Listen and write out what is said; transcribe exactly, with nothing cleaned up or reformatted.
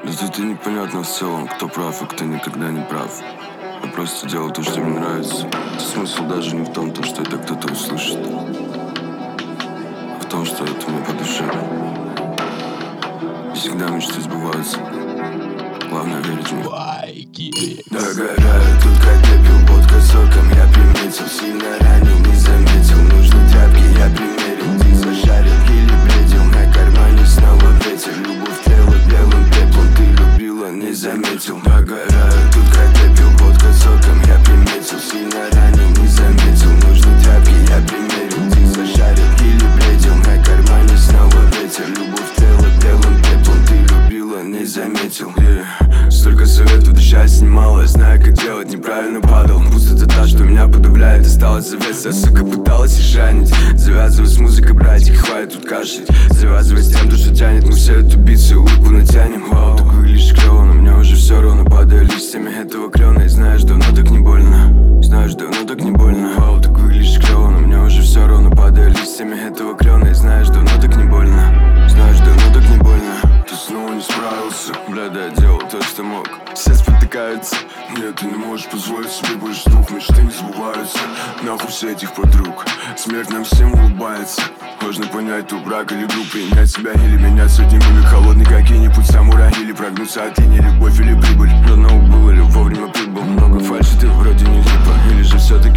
Да тут и непонятно в целом, кто прав, а кто никогда не прав. Я просто делаю то, что мне нравится. Смысл даже не в том, то, что это кто-то услышит, а в том, что это мне по душе. И всегда мечты сбываются. Главное верить в них. Догораю тут как пепел, водка соком. Я приметил, сильно ранил, не заметил. Нужны тряпки, я примерил. Ты зашарил или бредил. На кармане снова ветер. Любовь тлела белым пеплом. Ты любила, не заметил. Догораю тут как пепел, водка соком. Я приметил, сильно ранил, не заметил. Нужны тряпки, я примерил. Ты зашарил или бредил. На кармане снова ветер. Любовь тлела белым пеплом. Ты любила, не заметил. Yeah. Столько советов, дышать немало. Я знаю, как делать, неправильно падал. Пустота та, что меня подавляет. Осталось завеса, сука, пыталась и жанить. Завязывай с музыкой, братик, хватит тут кашлять. Завязывай с тем, что тянет. Мы все эту бицу, улыбку натянем. Вау, так выглядишь клево, но мне уже все равно. Падаю листьями этого клена. И знаешь, давно так не больно. Знаешь, давно так не больно. Вау, так выглядишь клево, но мне уже все равно. Падаю листьями этого клена. И знаешь, давно так не больно. Знаешь, давно так не больно. Ты снова не справился. Бля, да, я делал то, что мог. Все спотыкаются. Нет, ты не можешь позволить себе больше двух. Мечты не сбываются. Нахуй все этих подруг. Смерть нам всем улыбается. Можно понять, то брак или друг. Принять себя или менять судьбами. Холодный какие-нибудь самурай. Или прогнуться от линии, любовь или прибыль. Одного было ли вовремя прибыл. Много фальши, ты вроде не липа. Или же все-таки